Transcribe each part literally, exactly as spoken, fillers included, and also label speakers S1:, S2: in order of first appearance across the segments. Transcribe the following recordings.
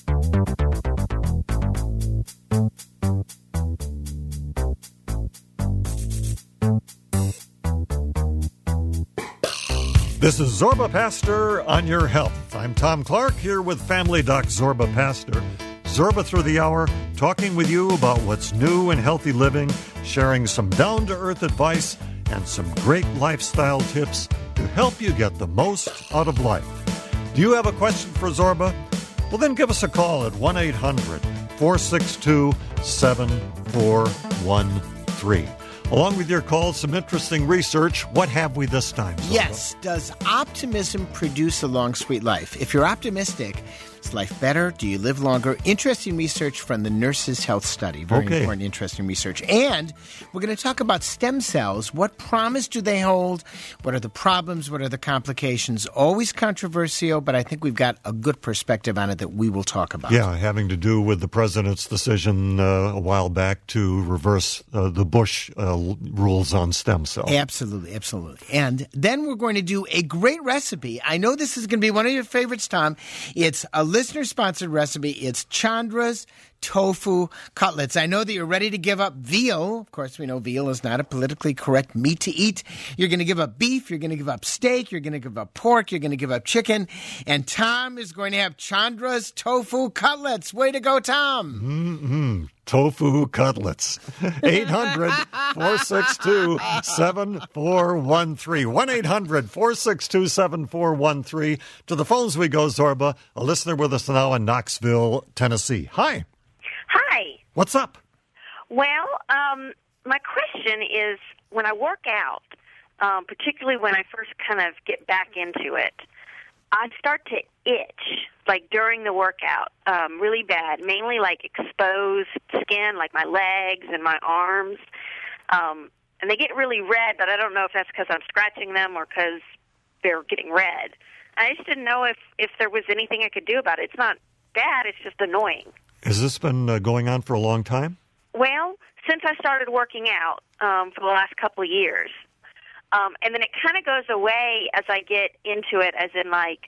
S1: This is Zorba Pastor on your health. I'm Tom Clark here with Family Doc Zorba Pastor. Zorba through the hour, talking with you about what's new in healthy living, sharing some down-to-earth advice and some great lifestyle tips to help you get the most out of life. Do you have a question for Zorba? Well, then give us a call at one eight hundred four six two seven four one three. Along with your call, some interesting research. What have we this time, Zorba?
S2: Yes. Does optimism produce a long, sweet life? If you're optimistic, is life better? Do you live longer? Interesting research from the Nurses' Health Study. Very
S1: okay.
S2: important, interesting research. And we're going to talk about stem cells. What promise do they hold? What are the problems? What are the complications? Always controversial, but I think we've got a good perspective on it that we will talk about.
S1: Yeah, having to do with the president's decision uh, a while back to reverse uh, the Bush uh, rules on stem cells.
S2: Absolutely, absolutely. And then we're going to do a great recipe. I know this is going to be one of your favorites, Tom. It's a listener-sponsored recipe. It's Chandra's tofu cutlets. I know that you're ready to give up veal. Of course, we know veal is not a politically correct meat to eat. You're going to give up beef. You're going to give up steak. You're going to give up pork. You're going to give up chicken. And Tom is going to have Chandra's tofu cutlets. Way to go, Tom.
S1: Mm-hmm. Tofu cutlets. eight hundred four six two seven four one three. one eight hundred four six two seven four one three. To the phones we go, Zorba. A listener with us now in Knoxville, Tennessee. Hi.
S3: Hi.
S1: What's up?
S3: Well, um, my question is, when I work out, um, particularly when I first kind of get back into it, I start to itch, like during the workout, um, really bad, mainly like exposed skin, like my legs and my arms. Um, and they get really red, but I don't know if that's because I'm scratching them or because they're getting red. I just didn't know if, if there was anything I could do about it. It's not bad, it's just annoying.
S1: Has this been uh, going on for a long time?
S3: Well, since I started working out um, for the last couple of years. Um, and then it kind of goes away as I get into it, as in like,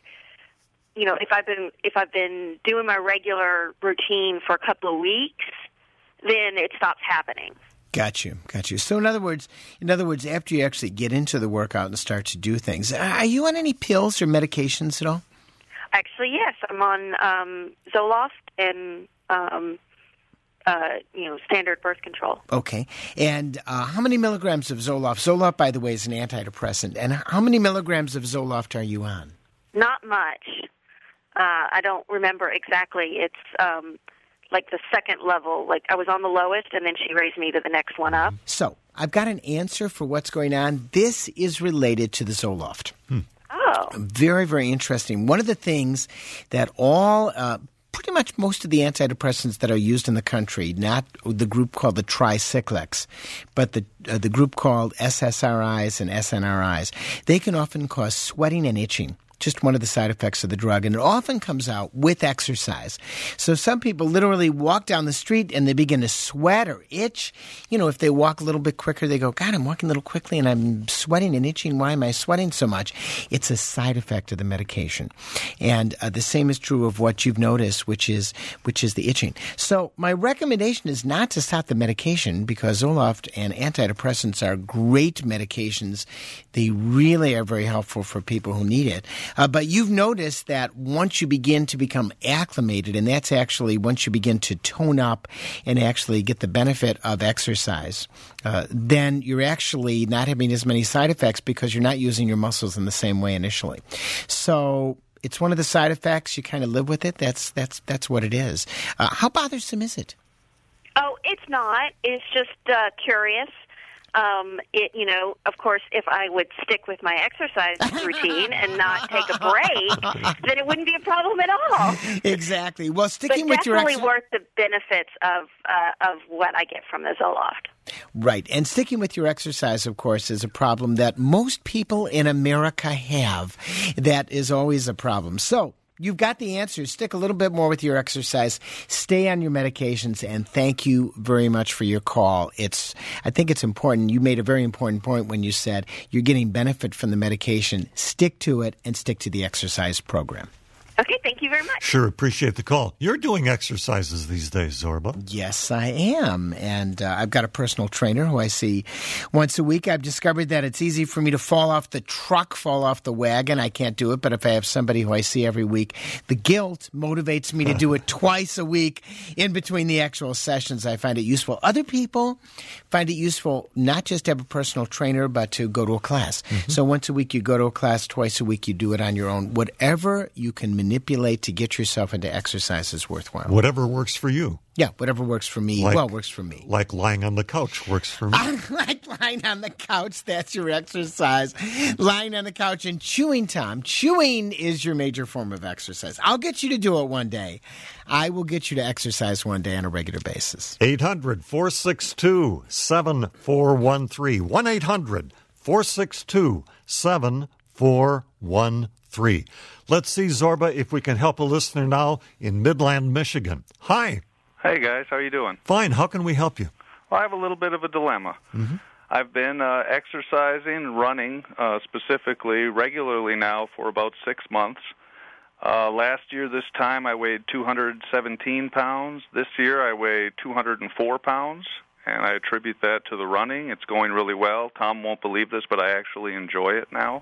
S3: you know, if I've been if I've been doing my regular routine for a couple of weeks, then it stops happening.
S2: Got you, got you. So in other words, in other words, after you actually get into the workout and start to do things, are you on any pills or medications at all?
S3: Actually, yes, I'm on um, Zoloft and um, uh, you know, standard birth control.
S2: Okay, and uh, how many milligrams of Zoloft? Zoloft, by the way, is an antidepressant. And how many milligrams of Zoloft are you on?
S3: Not much. Uh, I don't remember exactly. It's um, like the second level. Like I was on the lowest, and then she raised me to the next one up.
S2: So I've got an answer for what's going on. This is related to the Zoloft.
S1: Hmm.
S3: Oh.
S2: Very, very interesting. One of the things that all, uh, pretty much most of the antidepressants that are used in the country, not the group called the tricyclics, but the uh, the group called S S R Is and S N R Is, they can often cause sweating and itching. Just one of the side effects of the drug, and it often comes out with exercise. So some people literally walk down the street and they begin to sweat or itch. You know, if they walk a little bit quicker, they go, God, I'm walking a little quickly and I'm sweating and itching. Why am I sweating so much? It's a side effect of the medication. And uh, the same is true of what you've noticed, which is which is the itching. So my recommendation is not to stop the medication, because Zoloft and antidepressants are great medications. They really are very helpful for people who need it. Uh, but you've noticed that once you begin to become acclimated, and that's actually once you begin to tone up and actually get the benefit of exercise, uh, then you're actually not having as many side effects because you're not using your muscles in the same way initially. So it's one of the side effects. You kind of live with it. That's that's that's what it is. Uh, how bothersome is it?
S3: Oh, it's not. It's just uh, curious. Um, it, you know, of course, if I would stick with my exercise routine and not take a break, then it wouldn't be a problem at all.
S2: Exactly. Well, sticking
S3: but
S2: with your
S3: definitely
S2: exercise,
S3: worth the benefits of uh, of what I get from the Zoloft.
S2: Right. And sticking with your exercise, of course, is a problem that most people in America have. That is always a problem. So you've got the answers. Stick a little bit more with your exercise. Stay on your medications. And thank you very much for your call. It's, I think it's important. You made a very important point when you said you're getting benefit from the medication. Stick to it and stick to the exercise program.
S3: Okay, thank you very much.
S1: Sure, appreciate the call. You're doing exercises these days, Zorba.
S2: Yes, I am. And uh, I've got a personal trainer who I see once a week. I've discovered that it's easy for me to fall off the truck, fall off the wagon. I can't do it, but if I have somebody who I see every week, the guilt motivates me to do it twice a week in between the actual sessions. I find it useful. Other people find it useful not just to have a personal trainer, but to go to a class. Mm-hmm. So once a week you go to a class, twice a week you do it on your own. Whatever you can manipulate to get yourself into exercise is worthwhile.
S1: Whatever works for you.
S2: Yeah, whatever works for me,
S1: like,
S2: well, works for me.
S1: Like lying on the couch works for me.
S2: I like lying on the couch. That's your exercise. Lying on the couch and chewing, Tom. Chewing is your major form of exercise. I'll get you to do it one day. I will get you to exercise one day on a regular basis.
S1: eight hundred, four six two, seven four one three. one eight hundred, four six two, seven four one three. Let's see, Zorba, if we can help a listener now in Midland, Michigan. Hi.
S4: Hey, guys. How you doing?
S1: Fine. How can we help you?
S4: Well, I have a little bit of a dilemma.
S1: Mm-hmm.
S4: I've been uh, exercising, running uh, specifically, regularly now for about six months. Uh, last year, this time, I weighed two hundred seventeen pounds. This year, I weigh two hundred four pounds, and I attribute that to the running. It's going really well. Tom won't believe this, but I actually enjoy it now.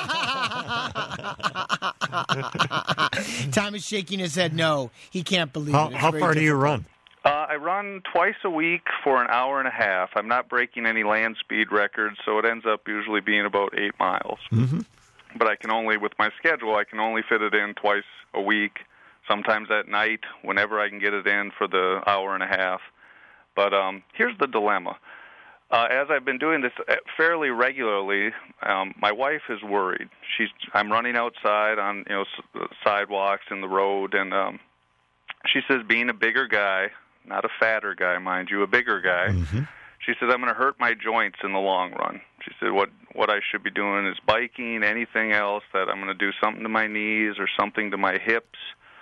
S2: Tom is shaking his head no. He can't believe
S1: how,
S2: it. It's
S1: how
S2: very
S1: far do you
S2: difficult.
S1: run?
S4: Uh, I run twice a week for an hour and a half. I'm not breaking any land speed records, so it ends up usually being about eight miles.
S1: Mm-hmm.
S4: But I can only, with my schedule, I can only fit it in twice a week, sometimes at night, whenever I can get it in for the hour and a half. But um, here's the dilemma. Uh, as I've been doing this fairly regularly, um, my wife is worried. She's I'm running outside on you know s- sidewalks in the road, and um, she says, being a bigger guy, not a fatter guy, mind you, a bigger guy,
S1: Mm-hmm.
S4: she says I'm going to hurt my joints in the long run. She said what what I should be doing is biking, anything else, that I'm going to do something to my knees or something to my hips.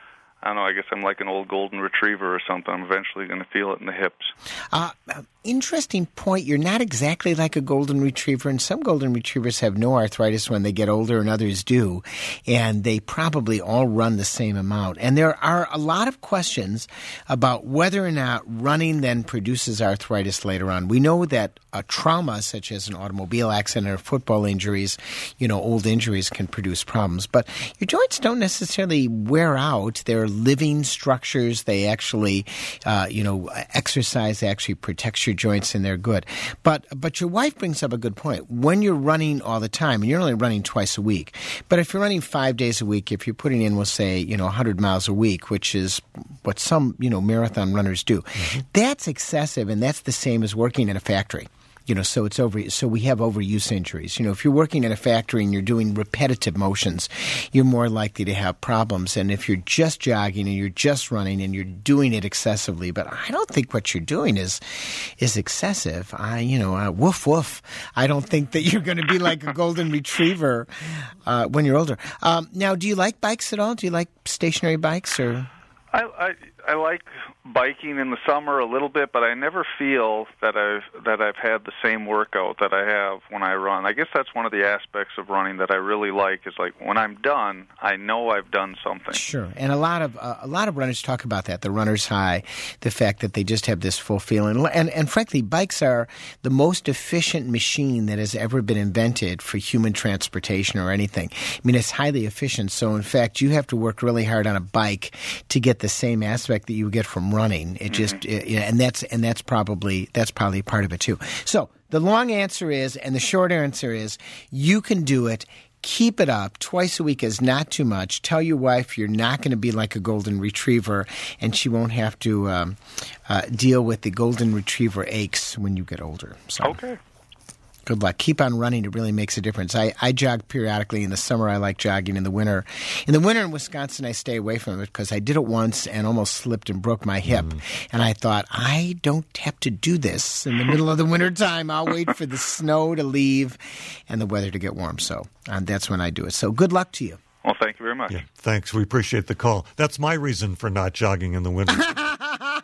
S4: I don't know, I guess I'm like an old golden retriever or something. I'm eventually going to feel it in the hips.
S2: Uh, interesting point. You're not exactly like a golden retriever, and some golden retrievers have no arthritis when they get older and others do, and they probably all run the same amount. And there are a lot of questions about whether or not running then produces arthritis later on. We know that a trauma such as an automobile accident or football injuries, you know, old injuries can produce problems. But your joints don't necessarily wear out. They're living structures. They actually, uh, you know, exercise actually protects your joints, and they're good. But but your wife brings up a good point. When you're running all the time, and you're only running twice a week, but if you're running five days a week, if you're putting in, we'll say, you know, one hundred miles a week, which is what some, you know, marathon runners do, mm-hmm. that's excessive, and that's the same as working in a factory. You know, so it's over. So we have overuse injuries. You know, if you're working in a factory and you're doing repetitive motions, you're more likely to have problems. And if you're just jogging and you're just running and you're doing it excessively, but I don't think what you're doing is is excessive. I, you know, uh, woof woof. I don't think that you're going to be like a golden retriever uh, when you're older. Um, now, do you like bikes at all? Do you like stationary bikes or?
S4: I, I I like biking in the summer a little bit, but I never feel that I've that I've had the same workout that I have when I run. I guess that's one of the aspects of running that I really like is like when I'm done, I know I've done something.
S2: Sure, and a lot of uh, a lot of runners talk about that, the runner's high, the fact that they just have this full feeling. And and frankly, bikes are the most efficient machine that has ever been invented for human transportation or anything. I mean, it's highly efficient. So in fact, you have to work really hard on a bike to get the same aspect that you get from running. It just mm-hmm. it, and that's and that's probably that's probably part of it too. So the long answer is, and the short answer is, you can do it. Keep it up. Twice a week is not too much. Tell your wife you're not going to be like a golden retriever, and she won't have to um, uh, deal with the golden retriever aches when you get older. So.
S4: Okay.
S2: Good luck. Keep on running. It really makes a difference. I, I jog periodically in the summer. I like jogging in the winter. In the winter in Wisconsin, I stay away from it because I did it once and almost slipped and broke my hip. Mm. And I thought, I don't have to do this in the middle of the winter time. I'll wait for the snow to leave and the weather to get warm. So um, that's when I do it. So good luck to you.
S4: Well, thank you very much.
S1: Yeah, thanks. We appreciate the call. That's my reason for not jogging in the winter.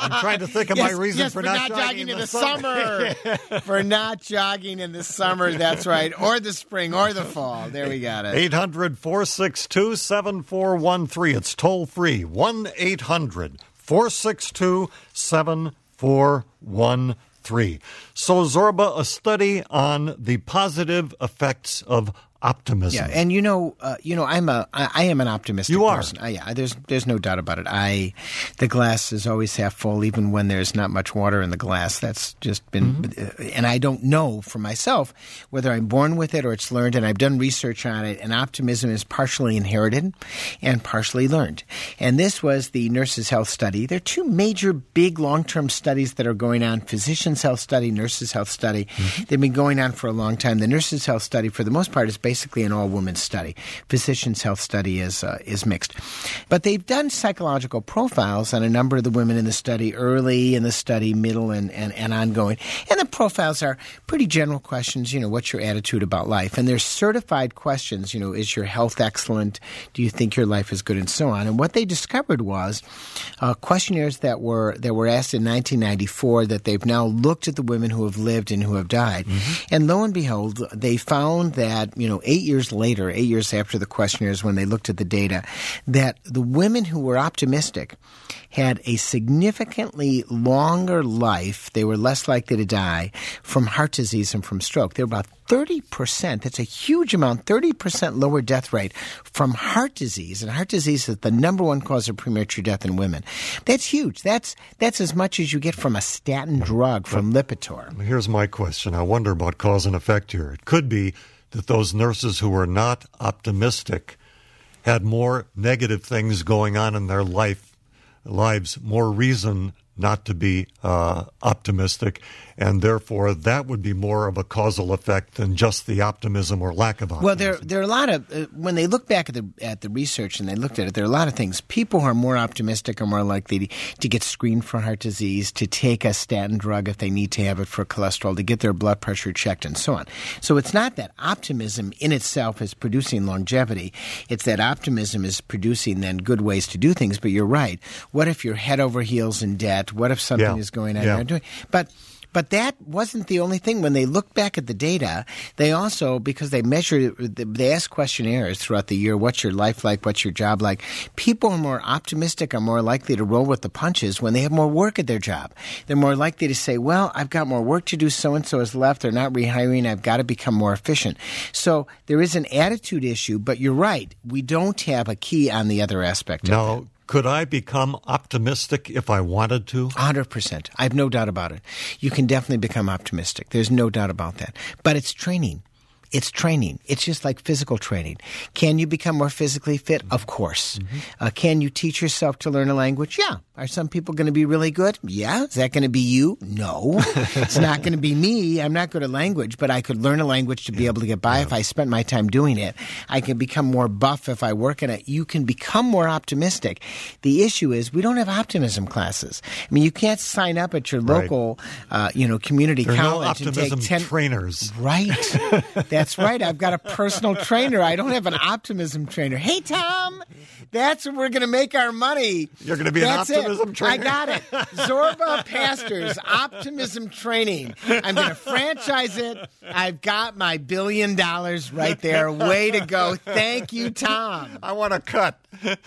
S1: I'm trying to think of
S2: yes,
S1: my reason
S2: yes,
S1: for,
S2: for
S1: not,
S2: not jogging in the, the
S1: summer.
S2: summer. For not jogging in the summer, that's right. Or the spring or the fall. There we got it.
S1: eight hundred, four six two, seven four one three. It's toll free. one eight hundred, four six two, seven four one three. So, Zorba, a study on the positive effects of optimism.
S2: Yeah, and you know, uh, you know, I'm a, I, I am an optimistic
S1: you are.
S2: person. I, yeah, there's, there's no doubt about it. I, the glass is always half full, even when there's not much water in the glass. That's just been, mm-hmm. and I don't know for myself whether I'm born with it or it's learned. And I've done research on it. And optimism is partially inherited and partially learned. And this was the Nurses' Health Study. There are two major, big, long-term studies that are going on: Physicians' Health Study, Nurses' Health Study. Mm-hmm. They've been going on for a long time. The Nurses' Health Study, for the most part, is basically an all-women study. Physicians' Health Study is uh, is mixed. But they've done psychological profiles on a number of the women in the study, early in the study, middle, and, and, and ongoing. And the profiles are pretty general questions, you know, what's your attitude about life? And they're certified questions, you know, is your health excellent? Do you think your life is good? And so on. And what they discovered was uh, questionnaires that were, that were asked in nineteen ninety-four that they've now looked at the women who have lived and who have died. Mm-hmm. And lo and behold, they found that, you know, eight years later, eight years after the questionnaires, when they looked at the data, that the women who were optimistic had a significantly longer life. They were less likely to die from heart disease and from stroke. They were about thirty percent. That's a huge amount, thirty percent lower death rate from heart disease. And heart disease is the number one cause of premature death in women. That's huge. That's that's as much as you get from a statin drug, from Lipitor.
S1: Here's my question. I wonder about cause and effect here. It could be that those nurses who were not optimistic had more negative things going on in their life lives, more reason not to be uh, optimistic, and therefore that would be more of a causal effect than just the optimism or lack of optimism.
S2: Well, there there are a lot of uh, when they look back at the at the research and they looked at it, there are a lot of things. People who are more optimistic are more likely to, to get screened for heart disease, to take a statin drug if they need to have it for cholesterol, to get their blood pressure checked, and so on. So it's not that optimism in itself is producing longevity. It's that optimism is producing then good ways to do things. But you're right. What if you're head over heels in debt? What if something
S1: yeah.
S2: is going on?
S1: Yeah.
S2: You're doing, but But that wasn't the only thing. When they looked back at the data, they also, because they measure, they ask questionnaires throughout the year, what's your life like, what's your job like? People who are more optimistic are more likely to roll with the punches when they have more work at their job. They're more likely to say, well, I've got more work to do, so-and-so has left, they're not rehiring, I've got to become more efficient. So there is an attitude issue, but you're right, we don't have a key on the other aspect of
S1: no.
S2: it.
S1: Could I become optimistic if I wanted to?
S2: one hundred percent. I have no doubt about it. You can definitely become optimistic. There's no doubt about that. But it's training. It's training. It's just like physical training. Can you become more physically fit? Of course. Mm-hmm. Uh, can you teach yourself to learn a language? Yeah. Are some people going to be really good? Yeah. Is that going to be you? No. It's not going to be me. I'm not good at language, but I could learn a language to be able to get by yeah. if I spent my time doing it. I can become more buff if I work in it. You can become more optimistic. The issue is we don't have optimism classes. I mean, you can't sign up at your local, right. uh, you know, community
S1: there
S2: college
S1: no optimism
S2: and take ten
S1: trainers.
S2: Right. That's right. I've got a personal trainer. I don't have an optimism trainer. Hey, Tom, that's where we're going to make our money.
S1: You're going to be
S2: that's
S1: an optimism
S2: it.
S1: trainer?
S2: I got it. Zorba Pastors Optimism Training. I'm going to franchise it. I've got my billion dollars right there. Way to go. Thank you, Tom.
S1: I want to cut.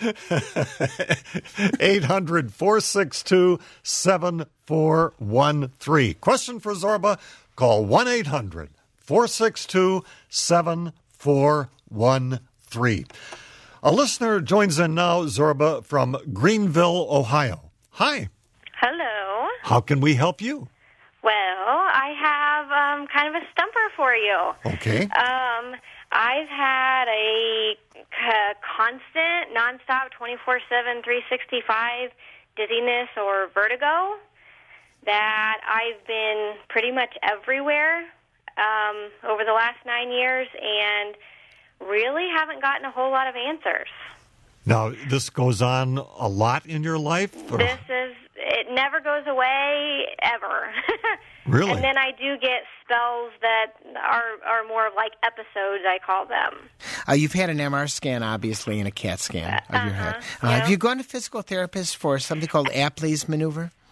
S1: eight hundred, four six two, seven four one three. Question for Zorba? Call one eight hundred, four six two, seven four one three. A listener joins in now, Zorba, from Greenville, Ohio. Hi.
S5: Hello.
S1: How can we help you?
S5: Well, I have um, kind of a stumper for you.
S1: Okay.
S5: Um, I've had a c- constant, nonstop, twenty-four seven, three sixty-five dizziness or vertigo that I've been pretty much everywhere um, over the last nine years and really haven't gotten a whole lot of answers.
S1: Now, this goes on a lot in your life? Or?
S5: This is, it never goes away, ever.
S1: Really?
S5: And then I do get spells that are, are more of like episodes, I call them.
S2: Uh, you've had an M R scan, obviously, and a CAT scan of
S5: uh-huh,
S2: your head. Uh,
S5: yeah.
S2: Have you gone to physical therapists for something called Apley's maneuver?
S5: Um,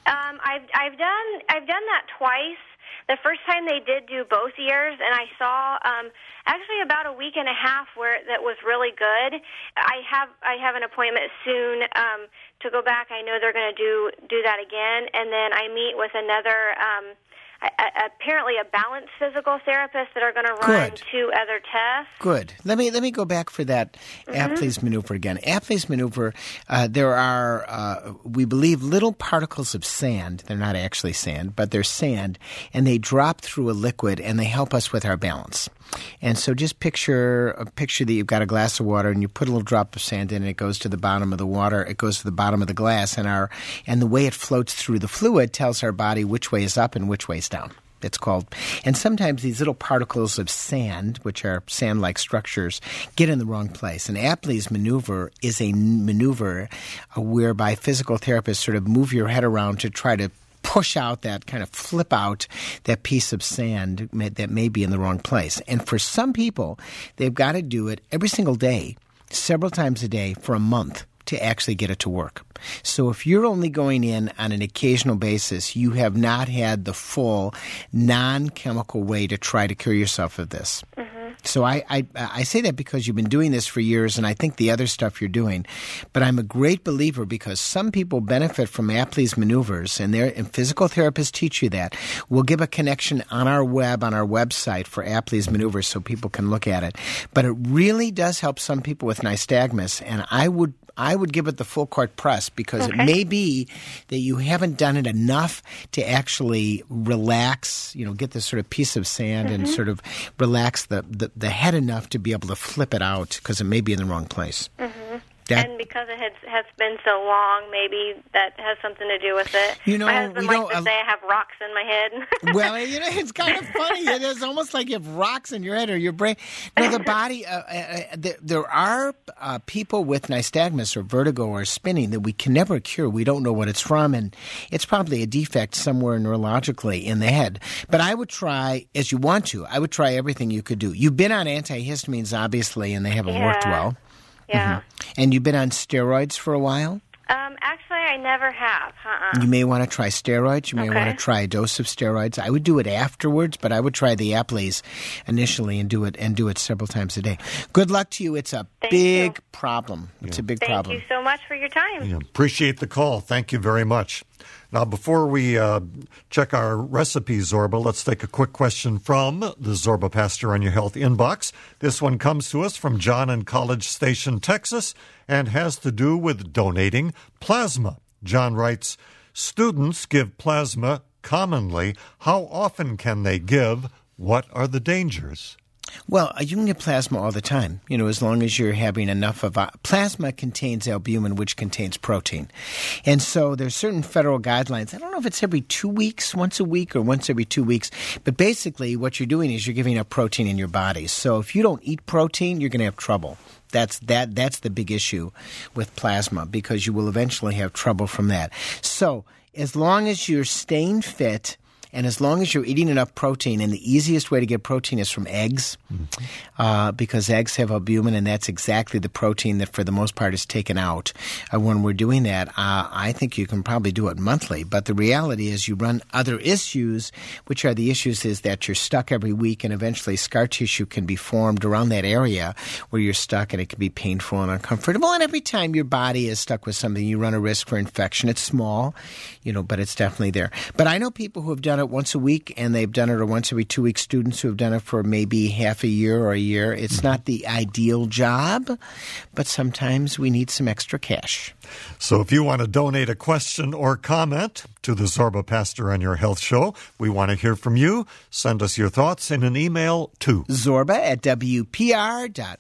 S5: I've I've done I've done that twice. The first time they did do both ears, and I saw um, actually about a week and a half where that was really good. I have I have an appointment soon um, to go back. I know they're going to do do that again, and then I meet with another. Um, A, apparently a balanced physical therapist that are going to run
S2: Good.
S5: two other tests.
S2: Good. Let me let me go back for that mm-hmm. Apley's maneuver again. Apley's maneuver, uh, there are, uh, we believe, little particles of sand. They're not actually sand, but they're sand, and they drop through a liquid, and they help us with our balance. And so just picture a picture that you've got a glass of water, and you put a little drop of sand in, and it goes to the bottom of the water. It goes to the bottom of the glass, and our and the way it floats through the fluid tells our body which way is up and which way is down. It's called. And sometimes these little particles of sand, which are sand-like structures, get in the wrong place. And Apley's maneuver is a maneuver uh, whereby physical therapists sort of move your head around to try to push out that, kind of flip out that piece of sand that may be in the wrong place. And for some people, they've got to do it every single day, several times a day for a month to actually get it to work. So if you're only going in on an occasional basis, you have not had the full non-chemical way to try to cure yourself of this. Mm-hmm. So I, I I say that because you've been doing this for years, and I think the other stuff you're doing. But I'm a great believer because some people benefit from Apley's maneuvers, and, and physical therapists teach you that. We'll give a connection on our web, on our website for Apley's maneuvers so people can look at it. But it really does help some people with nystagmus, and I would I would give it the full court press because okay. it may be that you haven't done it enough to actually relax, you know, get this sort of piece of sand mm-hmm. and sort of relax the, the, the head enough to be able to flip it out because it may be in the wrong place.
S5: Mm-hmm. That, and because it has, has been so long, maybe that has something to do with it.
S2: You know,
S5: my husband
S2: we
S5: likes to
S2: uh,
S5: say I have rocks in my head.
S2: Well, you know, it's kind of funny. It is almost like you have rocks in your head or your brain. No, the body, uh, uh, there, there are uh, people with nystagmus or vertigo or spinning that we can never cure. We don't know what it's from, and it's probably a defect somewhere neurologically in the head. But I would try, as you want to, I would try everything you could do. You've been on antihistamines, obviously, and they haven't
S5: yeah.
S2: worked well.
S5: Yeah.
S2: Mm-hmm. And you've been on steroids for a while?
S5: Um, actually, I never have. Uh-uh.
S2: You may want to try steroids. You may
S5: okay.
S2: want to try a dose of steroids. I would do it afterwards, but I would try the Apleys initially and do it and do it several times a day. Good luck to you. It's a
S5: Thank
S2: big
S5: you.
S2: problem. It's
S1: yeah.
S2: a big
S5: Thank
S2: problem.
S5: Thank you so much for your time.
S1: Yeah, appreciate the call. Thank you very much. Now, before we uh, check our recipe, Zorba, let's take a quick question from the Zorba Pastor on Your Health inbox. This one comes to us from John in College Station, Texas, and has to do with donating plasma. John writes, students give plasma commonly. How often can they give? What are the dangers?
S2: Well, you can get plasma all the time, you know, as long as you're having enough of uh, plasma contains albumin, which contains protein. And so there's certain federal guidelines. I don't know if it's every two weeks, once a week, or once every two weeks. But basically what you're doing is you're giving up protein in your body. So if you don't eat protein, you're going to have trouble. That's that. That's the big issue with plasma because you will eventually have trouble from that. So as long as you're staying fit, and as long as you're eating enough protein, and the easiest way to get protein is from eggs, mm-hmm. uh, because eggs have albumin, and that's exactly the protein that for the most part is taken out. Uh, when we're doing that, uh, I think you can probably do it monthly. But the reality is you run other issues, which are the issues is that you're stuck every week, and eventually scar tissue can be formed around that area where you're stuck, and it can be painful and uncomfortable. And every time your body is stuck with something, you run a risk for infection. It's small, you know, but it's definitely there. But I know people who have done it once a week, and they've done it, or once every two weeks, students who have done it for maybe half a year or a year. It's mm-hmm. not the ideal job, but sometimes we need some extra cash.
S1: So if you want to donate a question or comment to the Zorba Pastor on Your Health show, we want to hear from you. Send us your thoughts in an email to
S2: Zorba at W P R dot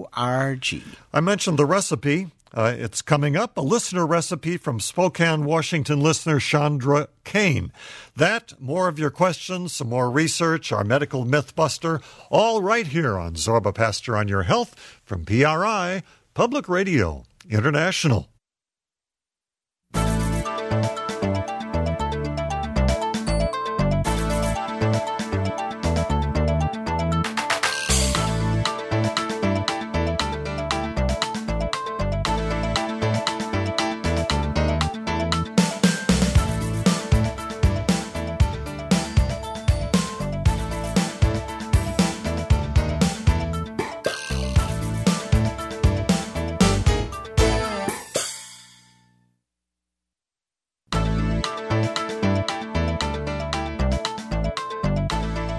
S2: org.
S1: I mentioned the recipe. Uh, it's coming up, a listener recipe from Spokane, Washington listener Chandra Kane. That, more of your questions, some more research, our medical mythbuster, all right here on Zorba Pastor on Your Health from P R I, Public Radio International.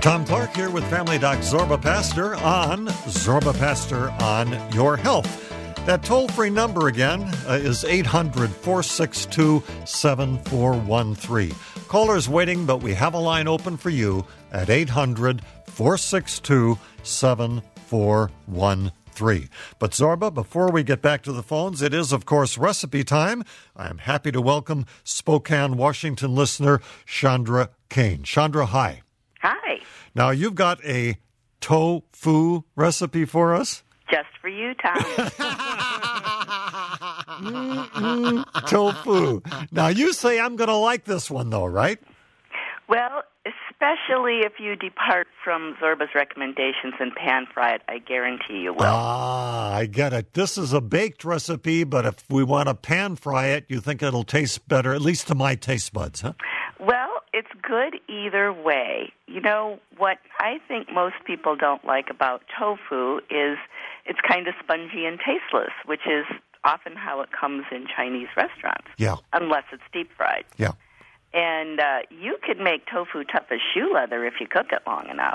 S1: Tom Clark here with Family Doc Zorba Pastor on Zorba Pastor on Your Health. That toll-free number again uh, is eight hundred, four six two, seven four one three. Callers waiting, but we have a line open for you at eight hundred, four six two, seven four one three. But Zorba, before we get back to the phones, it is, of course, recipe time. I'm happy to welcome Spokane, Washington listener Chandra Kane. Chandra, hi.
S6: Hi.
S1: Now, you've got a tofu recipe for us?
S6: Just for you, Tom.
S1: Tofu. Now, you say I'm going to like this one, though, right?
S6: Well, especially if you depart from Zorba's recommendations and pan fry it, I guarantee you will.
S1: Ah, I get it. This is a baked recipe, but if we want to pan fry it, you think it'll taste better, at least to my taste buds, huh?
S6: Well, it's good either way. You know, what I think most people don't like about tofu is it's kind of spongy and tasteless, which is often how it comes in Chinese restaurants.
S1: Yeah.
S6: Unless it's deep fried.
S1: Yeah.
S6: And uh, you could make tofu tough as shoe leather if you cook it long enough.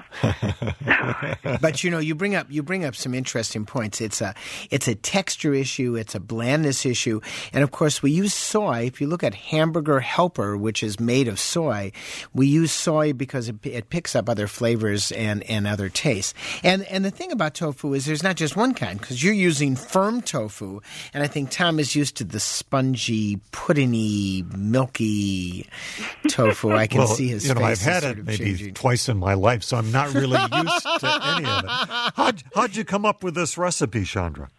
S2: But you know, you bring up you bring up some interesting points. It's a it's a texture issue, it's a blandness issue, and of course we use soy. If you look at Hamburger Helper, which is made of soy, we use soy because it, it picks up other flavors and, and other tastes. And and the thing about tofu is there's not just one kind, because you're using firm tofu, and I think Tom is used to the spongy, puddingy, milky tofu. I can
S1: well,
S2: see his
S1: you know,
S2: face
S1: I've had
S2: is
S1: it
S2: sort of
S1: maybe
S2: changing.
S1: twice in my life, so I'm not really used to any of it. How'd, how'd you come up with this recipe, Chandra?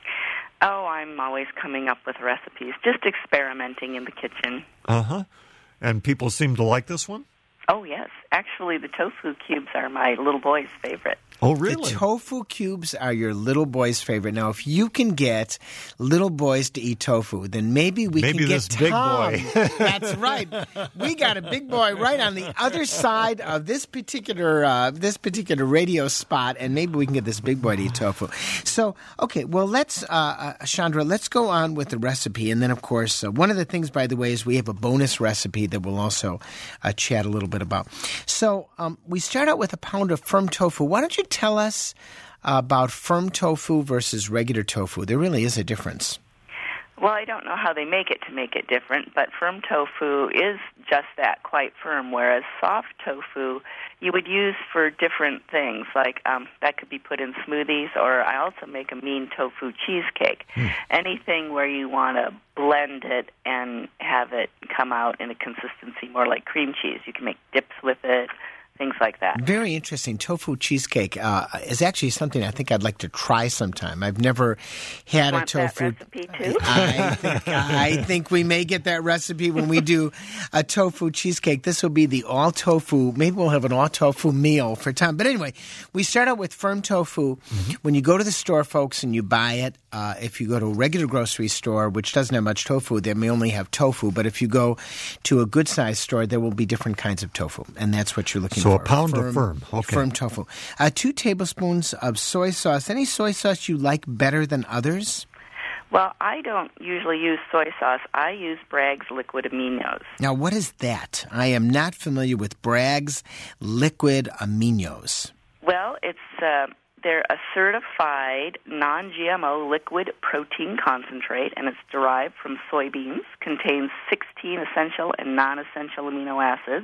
S6: Oh, I'm always coming up with recipes, just experimenting in the kitchen.
S1: Uh-huh. And people seem to like this one?
S6: Oh, yes. Actually, the tofu cubes are my little boy's favorite.
S1: Oh, really?
S2: The tofu cubes are your little boy's favorite. Now, if you can get little boys to eat tofu, then maybe we
S1: maybe
S2: can
S1: this
S2: get
S1: big
S2: Tom.
S1: boy.
S2: That's right. We got a big boy right on the other side of this particular uh, this particular radio spot, and maybe we can get this big boy to eat tofu. So, okay, well, let's, uh, uh, Chandra, let's go on with the recipe. And then, of course, uh, one of the things, by the way, is we have a bonus recipe that we'll also uh, chat a little bit about. So um, we start out with a pound of firm tofu. Why don't you tell us uh, about firm tofu versus regular tofu? There really is a difference.
S6: Well, I don't know how they make it to make it different, but firm tofu is just that, quite firm, whereas soft tofu you would use for different things, like um, that could be put in smoothies, or I also make a mean tofu cheesecake. Mm. Anything where you want to blend it and have it come out in a consistency more like cream cheese. You can make dips with it, things like that.
S2: Very interesting. Tofu cheesecake uh, is actually something I think I'd like to try sometime. I've never had
S6: you
S2: a
S6: want
S2: tofu.
S6: That recipe too?
S2: I think, I think we may get that recipe when we do a tofu cheesecake. This will be the all tofu. Maybe we'll have an all tofu meal for Tom. But anyway, we start out with firm tofu. Mm-hmm. When you go to the store, folks, and you buy it, uh, if you go to a regular grocery store, which doesn't have much tofu, they may only have tofu. But if you go to a good-sized store, there will be different kinds of tofu, and that's what you're looking
S1: so
S2: for.
S1: So a pound
S2: firm,
S1: of firm. Okay.
S2: Firm tofu. Uh, two tablespoons of soy sauce. Any soy sauce you like better than others?
S6: Well, I don't usually use soy sauce. I use Bragg's liquid aminos.
S2: Now, what is that? I am not familiar with Bragg's liquid aminos.
S6: Well, it's uh, they're a certified non-G M O liquid protein concentrate, and it's derived from soybeans, contains sixteen essential and non-essential amino acids.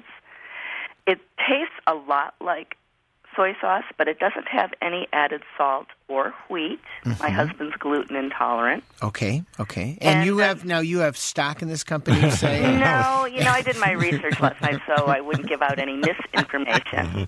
S6: It tastes a lot like soy sauce, but it doesn't have any added salt or wheat. Mm-hmm. My husband's gluten intolerant.
S2: Okay, okay. And, and you uh, have now you have stock in this company, you say?
S6: No, you know, I did my research last night, so I wouldn't give out any misinformation.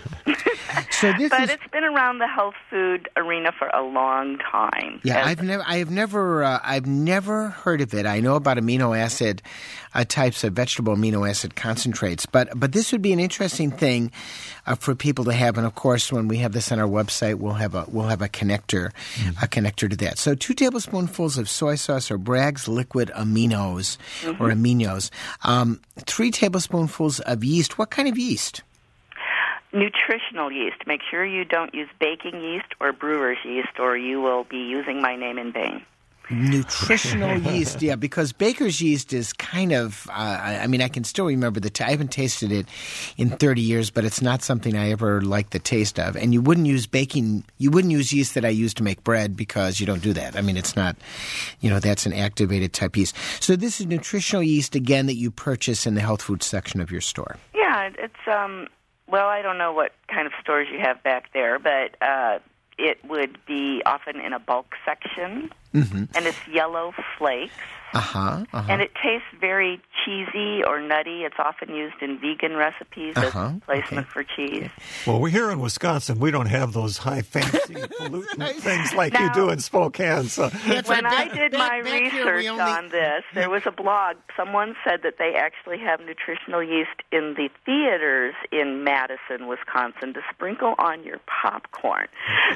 S2: So this
S6: but
S2: is,
S6: it's been around the health food arena for a long time.
S2: Yeah,
S6: As,
S2: I've never, I have never, uh, I've never heard of it. I know about amino acid uh, types of vegetable amino acid concentrates, but but this would be an interesting thing uh, for people to have. And of course, when we have this on our website, we'll have a we'll have a connector, mm-hmm. a connector to that. So two tablespoonfuls of soy sauce or Bragg's liquid aminos mm-hmm. or aminos. Um, three tablespoonfuls of yeast. What kind of yeast?
S6: Nutritional yeast. Make sure you don't use baking yeast or brewer's yeast, or you will be using my name in vain.
S2: Nutritional yeast, yeah, because baker's yeast is kind of, uh, I, I mean, I can still remember the, t- I haven't tasted it in thirty years, but it's not something I ever liked the taste of. And you wouldn't use baking, you wouldn't use yeast that I use to make bread because you don't do that. I mean, it's not, you know, that's an activated type yeast. So this is nutritional yeast, again, that you purchase in the health food section of your store.
S6: Yeah, it's, um, well, I don't know what kind of stores you have back there, but uh, it would be often in a bulk section. Mm-hmm. And it's yellow flakes. Uh-huh, uh-huh. And it tastes very cheesy or nutty. It's often used in vegan recipes uh-huh, as replacement okay. for cheese.
S1: Well, we're here in Wisconsin. We don't have those high fancy pollutant things like now, you do in Spokane. So.
S6: When I did my research only... on this, there was a blog. Someone said that they actually have nutritional yeast in the theaters in Madison, Wisconsin, to sprinkle on your popcorn.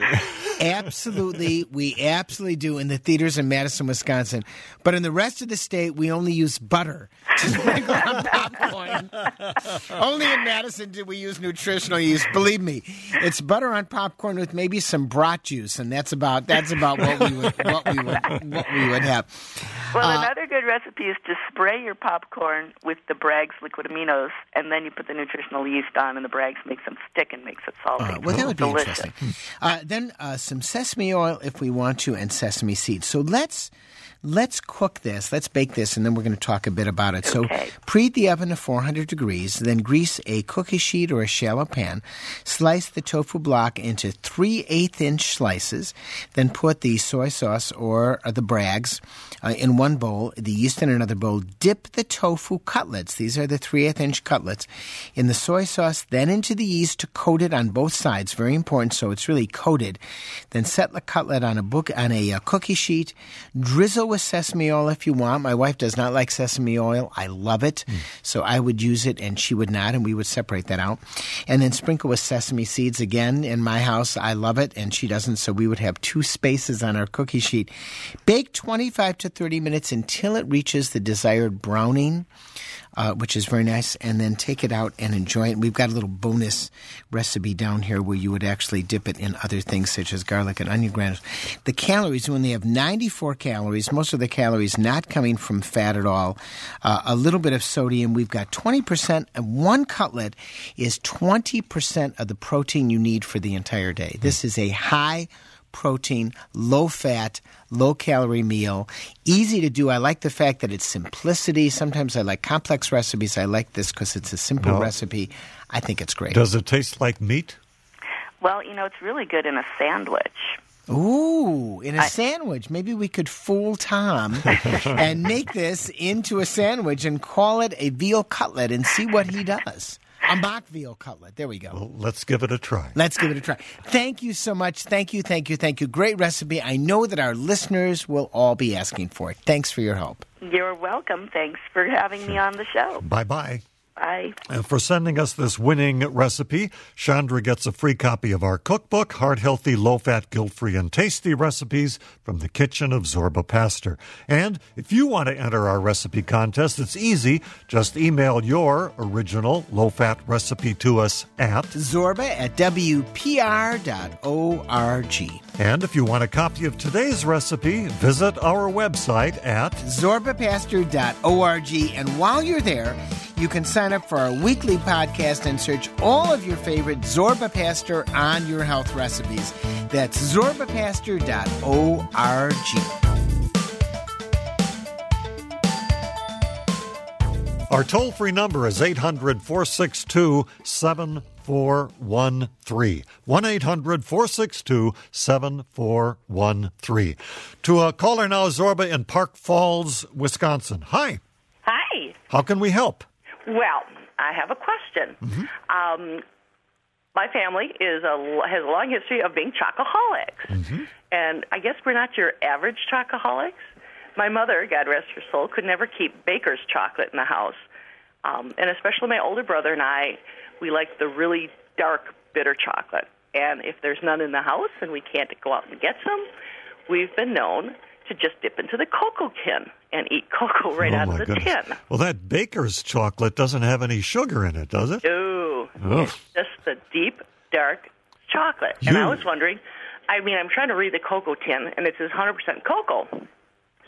S2: Absolutely. We absolutely do in the theaters in Madison, Wisconsin. But in the rest of the state, we only use butter to sprinkle on popcorn. Only in Madison do we use nutritional yeast. Believe me, it's butter on popcorn with maybe some brat juice, and that's about that's about what we would what we would what we would have.
S6: Well,
S2: uh,
S6: another good recipe is to spray your popcorn with the Bragg's liquid aminos, and then you put the nutritional yeast on, and the Bragg's makes them stick and makes it salty.
S2: Uh, well, that would be
S6: delicious.
S2: interesting. Uh, then uh, some sesame oil if we want to, and sesame seeds. So let's. Let's cook this. Let's bake this, and then we're going to talk a bit about it.
S6: Okay.
S2: So preheat the oven to four hundred degrees, then grease a cookie sheet or a shallow pan. Slice the tofu block into three eighth inch slices. Then put the soy sauce or the Bragg's uh, in one bowl, the yeast in another bowl. Dip the tofu cutlets. These are the three eighth inch cutlets in the soy sauce, then into the yeast to coat it on both sides. Very important, so it's really coated. Then set the cutlet on a book on a uh, cookie sheet. Drizzle with sesame oil if you want. My wife does not like sesame oil. I love it. Mm. So I would use it and she would not, and we would separate that out. And then sprinkle with sesame seeds again. In my house, I love it and she doesn't, so we would have two spaces on our cookie sheet. Bake twenty-five to thirty minutes until it reaches the desired browning. Uh, which is very nice, and then take it out and enjoy it. We've got a little bonus recipe down here where you would actually dip it in other things such as garlic and onion granules. The calories, when they have ninety-four calories, most of the calories not coming from fat at all, uh, a little bit of sodium. We've got twenty percent, and one cutlet is twenty percent of the protein you need for the entire day. This is a high protein, low-fat, low-calorie meal. Easy to do. I like the fact that it's simplicity. Sometimes I like complex recipes. I like this because it's a simple no. recipe. I think it's great.
S1: Does it taste like meat?
S6: Well, you know, it's really good in a sandwich.
S2: Ooh, in a
S6: I,
S2: sandwich. Maybe we could fool Tom and make this into a sandwich and call it a veal cutlet and see what he does. A mock veal cutlet. There we go.
S1: Well, let's give it a try.
S2: Let's give it a try. Thank you so much. Thank you, thank you, thank you. Great recipe. I know that our listeners will all be asking for it. Thanks for your help.
S6: You're welcome. Thanks for having sure. me on the show.
S1: Bye-bye.
S6: Bye.
S1: And for sending us this winning recipe, Chandra gets a free copy of our cookbook, Heart Healthy, Low-Fat, Guilt-Free, and Tasty Recipes from the Kitchen of Zorba Pastor. And if you want to enter our recipe contest, it's easy. Just email your original low-fat recipe to us at
S2: Zorba at W P R dot org.
S1: And if you want a copy of today's recipe, visit our website at
S2: Zorba Pastor dot org. And while you're there, you can sign up for our weekly podcast and search all of your favorite Zorba Pastor on your health recipes. That's Zorba Pastor dot org.
S1: Our toll-free number is eight hundred, four six two, seven four one three. one eight hundred, four six two, seven four one three. To a caller now, Zorba in Park Falls, Wisconsin. Hi.
S7: Hi.
S1: How can we help?
S7: Well, I have a question. Mm-hmm. Um, my family is a, has a long history of being chocoholics. Mm-hmm. And I guess we're not your average chocoholics. My mother, God rest her soul, could never keep baker's chocolate in the house. Um, and especially my older brother and I, we like the really dark, bitter chocolate. And if there's none in the house and we can't go out and get some, we've been known to just dip into the cocoa tin and eat cocoa right
S1: oh
S7: out of the
S1: goodness.
S7: tin.
S1: Well, that baker's chocolate doesn't have any sugar in it, does it?
S7: No. It's just the deep, dark chocolate. You. And I was wondering, I mean, I'm trying to read the cocoa tin, and it says one hundred percent cocoa.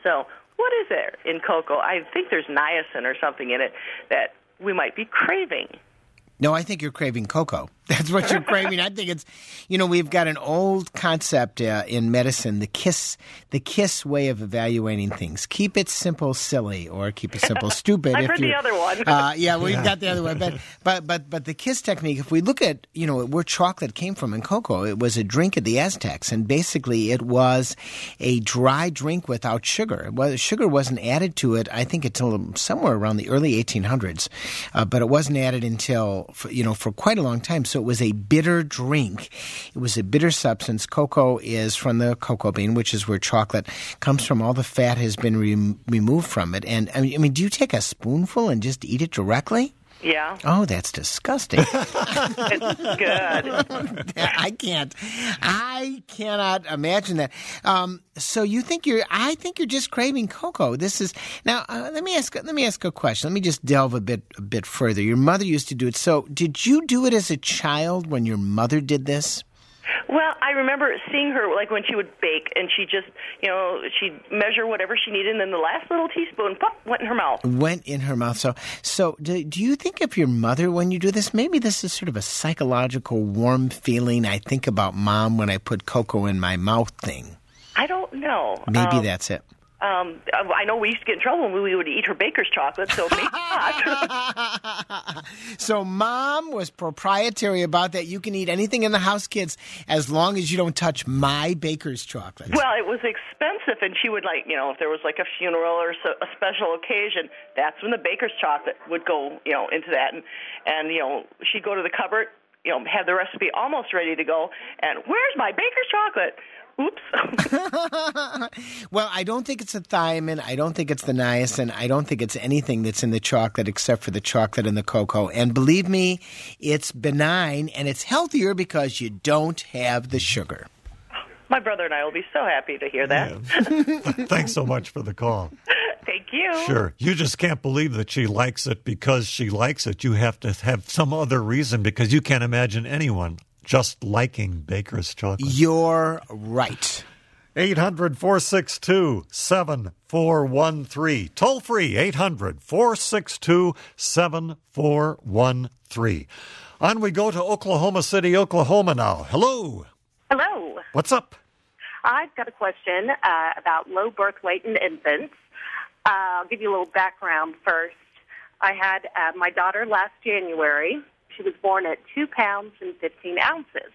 S7: So what is there in cocoa? I think there's niacin or something in it that we might be craving.
S2: No, I think you're craving cocoa. That's what you're craving. I think it's, you know, we've got an old concept uh, in medicine, the KISS, the KISS way of evaluating things. Keep it simple, silly, or keep it simple, stupid.
S7: I've
S2: if
S7: heard the other one.
S2: uh, yeah, we've yeah. got the other one. But, but but but the KISS technique, if we look at, you know, where chocolate came from in cocoa, it was a drink of the Aztecs. And basically it was a dry drink without sugar. Well, sugar wasn't added to it, I think, until somewhere around the early eighteen hundreds. Uh, but it wasn't added until, for, you know, for quite a long time. So it was a bitter drink. It was a bitter substance. Cocoa is from the cocoa bean, which is where chocolate comes from. All the fat has been re- removed from it. And I mean, I mean, do you take a spoonful and just eat it directly?
S7: Yeah.
S2: Oh, that's disgusting.
S7: It's good.
S2: I can't. I cannot imagine that. Um, so you think you're? I think you're just craving cocoa. This is now. Uh, let me ask. Let me ask a question. Let me just delve a bit, a bit further. Your mother used to do it. So did you do it as a child when your mother did this?
S7: Well, I remember seeing her, like, when she would bake, and she just, you know, she'd measure whatever she needed, and then the last little teaspoon, pop, went in her mouth.
S2: Went in her mouth. So, so do, do you think of your mother when you do this? Maybe this is sort of a psychological warm feeling I think about Mom when I put cocoa in my mouth thing.
S7: I don't know.
S2: Maybe
S7: um,
S2: that's it.
S7: Um, I know we used to get in trouble when we would eat her baker's chocolate, so maybe not.
S2: So Mom was proprietary about that. You can eat anything in the house, kids, as long as you don't touch my baker's chocolate.
S7: Well, it was expensive, and she would, like, you know, if there was like a funeral or so, a special occasion, that's when the baker's chocolate would go, you know, into that. And, and, you know, she'd go to the cupboard, you know, have the recipe almost ready to go, and where's my baker's chocolate? Oops.
S2: Well, I don't think it's the thiamine. I don't think it's the niacin. I don't think it's anything that's in the chocolate except for the chocolate and the cocoa. And believe me, it's benign and it's healthier because you don't have the sugar.
S7: My brother and I will be so happy to hear that.
S1: Yeah. Thanks so much for the call.
S7: Thank you.
S1: Sure. You just can't believe that she likes it because she likes it. You have to have some other reason because you can't imagine anyone just liking Baker's chocolate.
S2: You're right.
S1: eight hundred, four six two, seven four one three. Toll free, eight hundred, four six two, seven four one three. On we go to Oklahoma City, Oklahoma now. Hello.
S8: Hello.
S1: What's up?
S8: I've got a question uh, about low birth weight in infants. Uh, I'll give you a little background first. I had uh, my daughter last January. She was born at two pounds and fifteen ounces.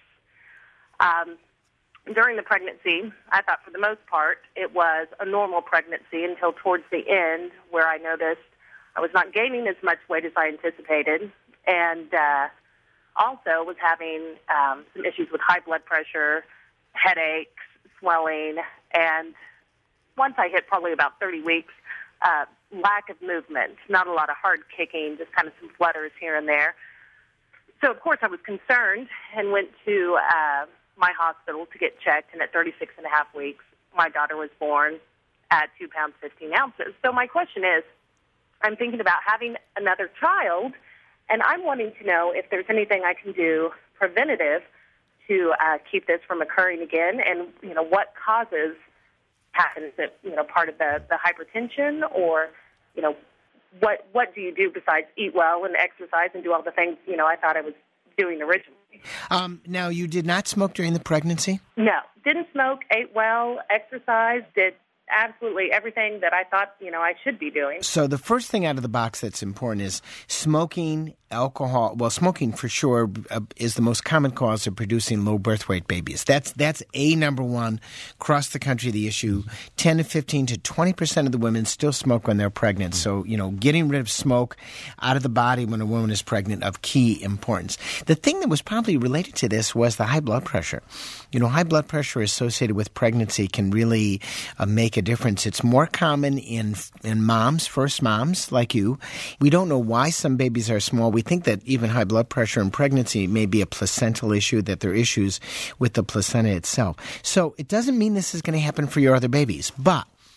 S8: Um, during the pregnancy, I thought for the most part it was a normal pregnancy until towards the end where I noticed I was not gaining as much weight as I anticipated and uh, also was having um, some issues with high blood pressure, headaches, swelling, and once I hit probably about thirty weeks, uh, lack of movement, not a lot of hard kicking, just kind of some flutters here and there. So, of course, I was concerned and went to uh, my hospital to get checked, and at thirty-six and a half weeks, my daughter was born at two pounds, fifteen ounces. So my question is, I'm thinking about having another child, and I'm wanting to know if there's anything I can do preventative to uh, keep this from occurring again, and, you know, what causes happens. Is it, you know, part of the, the hypertension, or, you know, What what do you do besides eat well and exercise and do all the things, you know, I thought I was doing originally?
S2: Um, now, you did not smoke during the pregnancy?
S8: No. Didn't smoke, ate well, exercised, did absolutely everything that I thought, you know, I should be doing.
S2: So the first thing out of the box that's important is smoking, alcohol. Well, smoking for sure uh, is the most common cause of producing low birth weight babies. That's that's a number one across the country. The issue: ten to fifteen to twenty percent of the women still smoke when they're pregnant. So you know, getting rid of smoke out of the body when a woman is pregnant of key importance. The thing that was probably related to this was the high blood pressure. You know, high blood pressure associated with pregnancy can really uh, make a difference. It's more common in in moms, first moms like you. We don't know why some babies are small. We think that even high blood pressure in pregnancy may be a placental issue, that there are issues with the placenta itself. So it doesn't mean this is going to happen for your other babies. But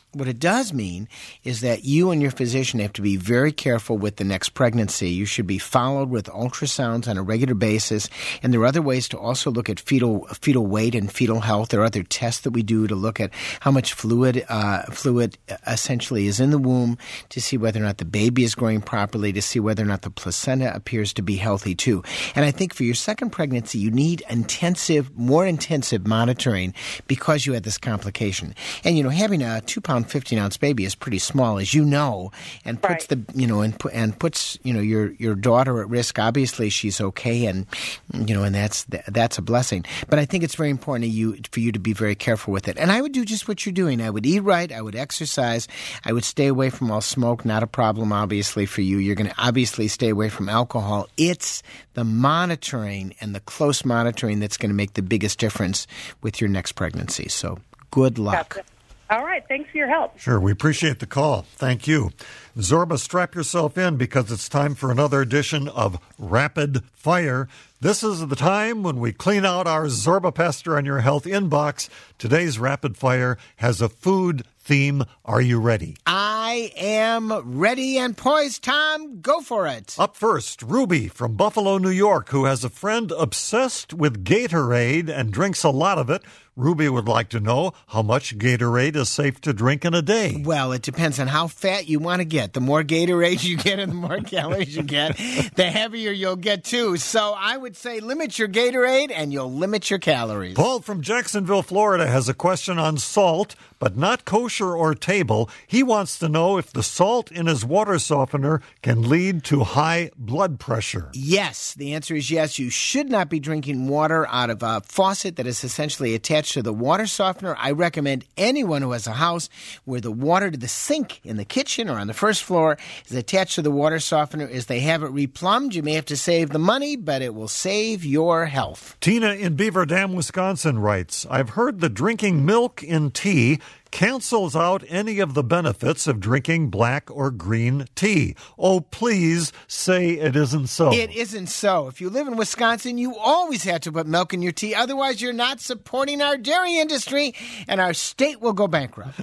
S2: What it does mean is that you and your physician have to be very careful with the next pregnancy. You should be followed with ultrasounds on a regular basis. And there are other ways to also look at fetal fetal weight and fetal health. There are other tests that we do to look at how much fluid uh, fluid essentially is in the womb, to see whether or not the baby is growing properly, to see whether or not the placenta appears to be healthy too. And I think for your second pregnancy, you need intensive, more intensive monitoring because you had this complication. And, you know, having a two-pound, fifteen-ounce baby is pretty small, as you know, and puts
S8: Right.
S2: the, you know, and and puts, you know, your your daughter at risk. Obviously, she's okay, and you know, and that's that's a blessing. But I think it's very important to you for you to be very careful with it. And I would do just what you're doing. I would eat right. I would exercise. I would stay away from all smoke. Not a problem, obviously, for you. You're going to obviously stay away from alcohol. It's the monitoring and the close monitoring that's going to make the biggest difference with your next pregnancy. So good luck.
S8: Gotcha. All right. Thanks for your help.
S1: Sure, we appreciate the call. Thank you. Zorba, strap yourself in because it's time for another edition of Rapid Fire. This is the time when we clean out our Zorba Pastor on Your Health inbox. Today's Rapid Fire has a food theme. Are you ready?
S2: I am ready and poised, Tom. Go for it.
S1: Up first, Ruby from Buffalo, New York, who has a friend obsessed with Gatorade and drinks a lot of it. Ruby would like to know how much Gatorade is safe to drink in a day.
S2: Well, it depends on how fat you want to get. The more Gatorade you get and the more calories you get, the heavier you'll get too. So I would say limit your Gatorade and you'll limit your calories.
S1: Paul from Jacksonville, Florida has a question on salt, but not kosher or table. He wants to know if the salt in his water softener can lead to high blood pressure.
S2: Yes, the answer is yes. You should not be drinking water out of a faucet that is essentially attached to the water softener. I recommend anyone who has a house where the water to the sink in the kitchen or on the first floor is attached to the water softener is they have it replumbed. You may have to save the money, but it will save your health.
S1: Tina in Beaver Dam, Wisconsin writes, I've heard that drinking milk in tea cancels out any of the benefits of drinking black or green tea. Oh, please say it isn't so.
S2: It isn't so. If you live in Wisconsin, you always have to put milk in your tea. Otherwise, you're not supporting our dairy industry, and our state will go bankrupt.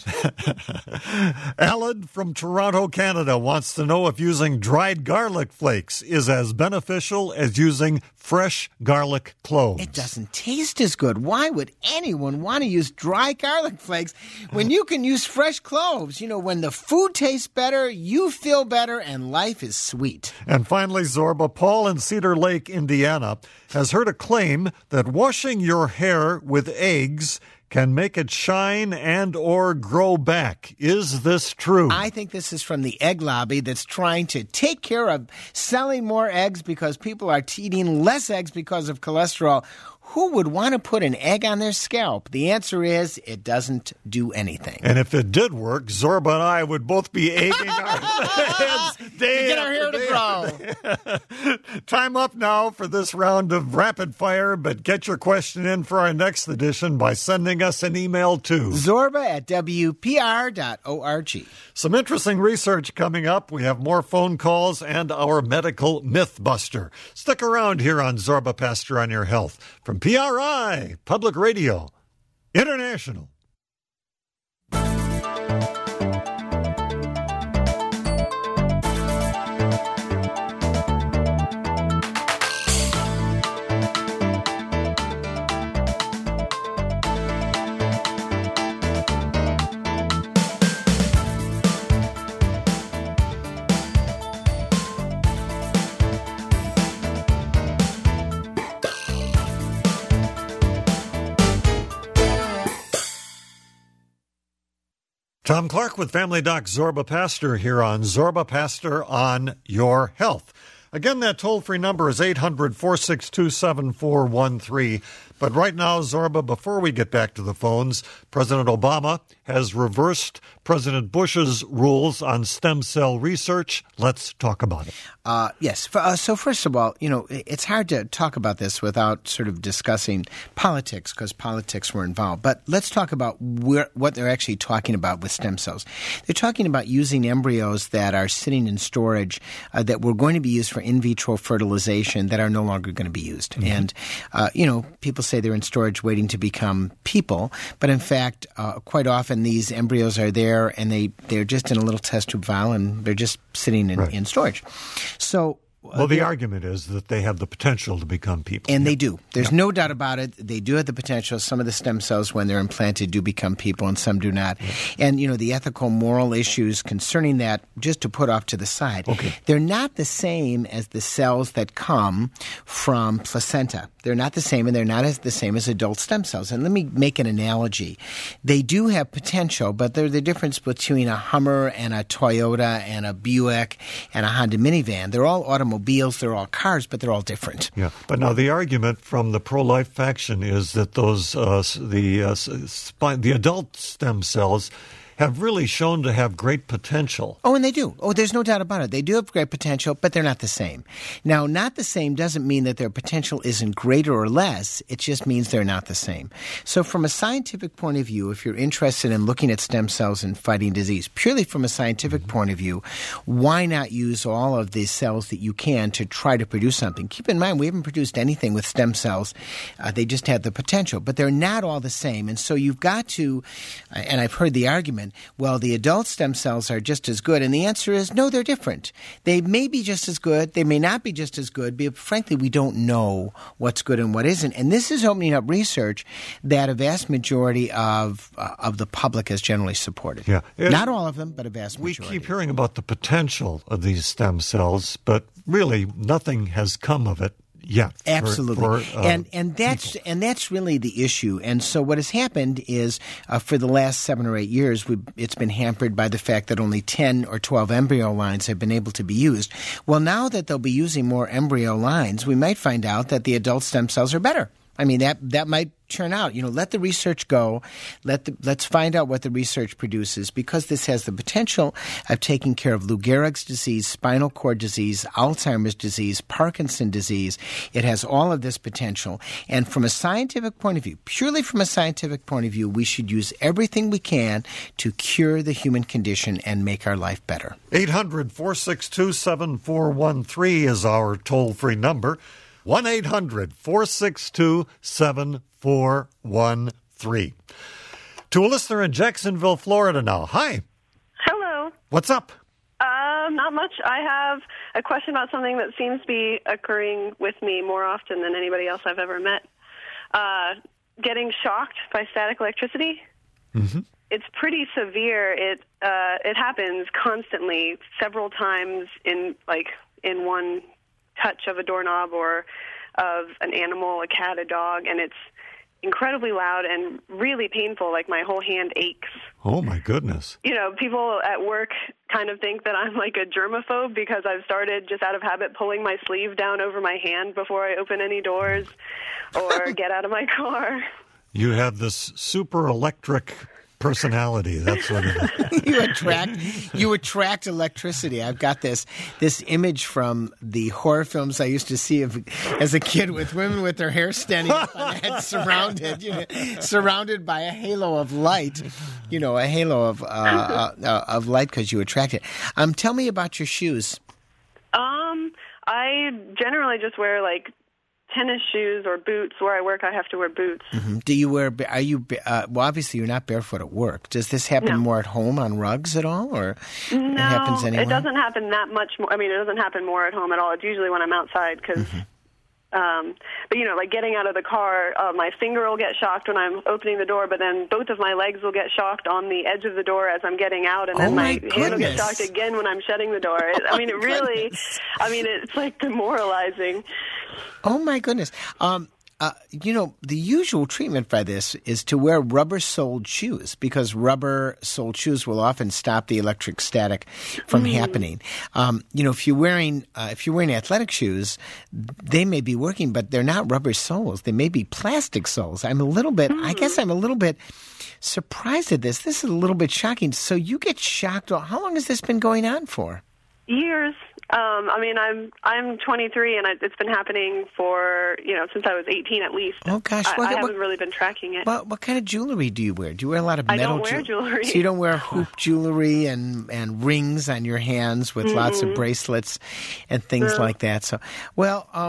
S1: Alan from Toronto, Canada wants to know if using dried garlic flakes is as beneficial as using fresh garlic cloves.
S2: It doesn't taste as good. Why would anyone want to use dry garlic flakes when you can use fresh cloves? You know, when the food tastes better, you feel better, and life is sweet.
S1: And finally, Zorba, Paul in Cedar Lake, Indiana, has heard a claim that washing your hair with eggs can make it shine and or grow back. Is this true?
S2: I think this is from the egg lobby that's trying to take care of selling more eggs because people are eating less eggs because of cholesterol. Who would want to put an egg on their scalp? The answer is it doesn't do anything.
S1: And if it did work, Zorba and I would both be egging our heads day
S2: to get our hair to grow.
S1: Time up now for this round of rapid fire, but get your question in for our next edition by sending us an email to
S2: Zorba at W P R dot org.
S1: Some interesting research coming up. We have more phone calls and our medical myth buster. Stick around here on Zorba Pastor on Your Health. From P R I, Public Radio International. Tom Clark with Family Doc Zorba Pastor here on Zorba Pastor on Your Health. Again, that toll-free number is eight hundred, four six two, seven four one three. But right now, Zorba, before we get back to the phones, President Obama has reversed President Bush's rules on stem cell research. Let's talk about it.
S2: Uh, yes. For, uh, so first of all, you know, it's hard to talk about this without sort of discussing politics because politics were involved. But let's talk about where, what they're actually talking about with stem cells. They're talking about using embryos that are sitting in storage uh, that were going to be used for in vitro fertilization that are no longer going to be used. Mm-hmm. And, uh, you know, people say they're in storage waiting to become people, but in fact, uh, quite often these embryos are there and they, they're just in a little test tube vial and they're just sitting in,
S1: right.
S2: in storage. So
S1: Well, the argument is that they have the potential to become people.
S2: And they do. There's no doubt about it. They do have the potential. Some of the stem cells, when they're implanted, do become people, and some do not. And, you know, the ethical, moral issues concerning that, just to put off to the side,
S1: okay.
S2: they're not the same as the cells that come from placenta. They're not the same, and they're not as the same as adult stem cells. And let me make an analogy. They do have potential, but they're the difference between a Hummer and a Toyota and a Buick and a Honda minivan. They're all automobiles, they're all cars, but they're all different.
S1: Yeah, but now the argument from the pro-life faction is that those uh, the uh, spine, the adult stem cells have really shown to have great potential.
S2: Oh, and they do. Oh, there's no doubt about it. They do have great potential, but they're not the same. Now, not the same doesn't mean that their potential isn't greater or less. It just means they're not the same. So from a scientific point of view, if you're interested in looking at stem cells and fighting disease, purely from a scientific mm-hmm. point of view, why not use all of the cells that you can to try to produce something? Keep in mind, we haven't produced anything with stem cells. Uh, they just have the potential, but they're not all the same. And so you've got to, uh, and I've heard the argument, well, the adult stem cells are just as good. And the answer is no, they're different. They may be just as good. They may not be just as good. But frankly, we don't know what's good and what isn't. And this is opening up research that a vast majority of uh, of the public has generally supported.
S1: Yeah. It,
S2: not all of them, but a vast majority.
S1: We keep hearing about the potential of these stem cells, but really nothing has come of it. Yeah,
S2: absolutely,
S1: for, for, uh,
S2: and and that's people. and that's really the issue. And so what has happened is, uh, for the last seven or eight years, we've, it's been hampered by the fact that only ten or twelve embryo lines have been able to be used. Well, now that they'll be using more embryo lines, we might find out that the adult stem cells are better. I mean, that that might turn out. You know, let the research go. Let the, let's find out what the research produces, because this has the potential of taking care of Lou Gehrig's disease, spinal cord disease, Alzheimer's disease, Parkinson's disease. It has all of this potential. And from a scientific point of view, purely from a scientific point of view, we should use everything we can to cure the human condition and make our life better.
S1: eight hundred, four six two, seven four one three is our toll-free number. one eight hundred, four six two, seven four one three. To a listener in Jacksonville, Florida now. Hi.
S9: Hello.
S1: What's up?
S9: Um, not much. I have a question about something that seems to be occurring with me more often than anybody else I've ever met. Uh, getting shocked by static electricity.
S1: Mm-hmm.
S9: It's pretty severe. It uh, it happens constantly, several times in like in one touch of a doorknob or of an animal, a cat, a dog, and it's incredibly loud and really painful. Like my whole hand aches.
S1: Oh my goodness.
S9: You know, people at work kind of think that I'm like a germaphobe because I've started just out of habit pulling my sleeve down over my hand before I open any doors or get out of my car.
S1: You have this super electric personality. That's what it is.
S2: you attract you attract electricity. I've got this this image from the horror films I used to see of, as a kid, with women with their hair standing up on their head, surrounded, you know, surrounded by a halo of light. You know, a halo of uh, uh, of light because you attract it. Um, tell me about your shoes.
S9: Um, I generally just wear like tennis shoes or boots. Where I work, I have to wear boots.
S2: Mm-hmm. Do you wear? Are you? Uh, well, obviously, you're not barefoot at work. Does this happen
S9: no.
S2: more at home on rugs at all, or
S9: no,
S2: it happens anywhere?
S9: It doesn't happen that much more. I mean, it doesn't happen more at home at all. It's usually when I'm outside because. Mm-hmm. Um, but, you know, like getting out of the car, uh, my finger will get shocked when I'm opening the door, but then both of my legs will get shocked on the edge of the door as I'm getting out, and then
S2: oh
S9: my,
S2: my
S9: hand will get shocked again when I'm shutting the door. It, I mean, it really,
S2: goodness.
S9: I mean, it's like demoralizing.
S2: Oh, my goodness. Um, uh, you know, the usual treatment by this is to wear rubber-soled shoes, because rubber-soled shoes will often stop the electric static from mm. happening. Um, you know, if you're wearing uh, if you're wearing athletic shoes, they may be working, but they're not rubber soles. They may be plastic soles. I'm a little bit. Mm. I guess I'm a little bit surprised at this. This is a little bit shocking. So you get shocked. How long has this been going on for?
S9: Years. Um, I mean, I'm I'm twenty-three, and I, it's been happening for, you know, since I was eighteen at least.
S2: Oh, gosh.
S9: I,
S2: what,
S9: I haven't
S2: what,
S9: really been tracking it.
S2: What, what kind of jewelry do you wear? Do you wear a lot of metal
S9: I don't wear
S2: ju-
S9: jewelry.
S2: So you don't wear hoop jewelry and, and rings on your hands with mm-hmm. lots of bracelets and things
S9: no.
S2: like that. So, well, um,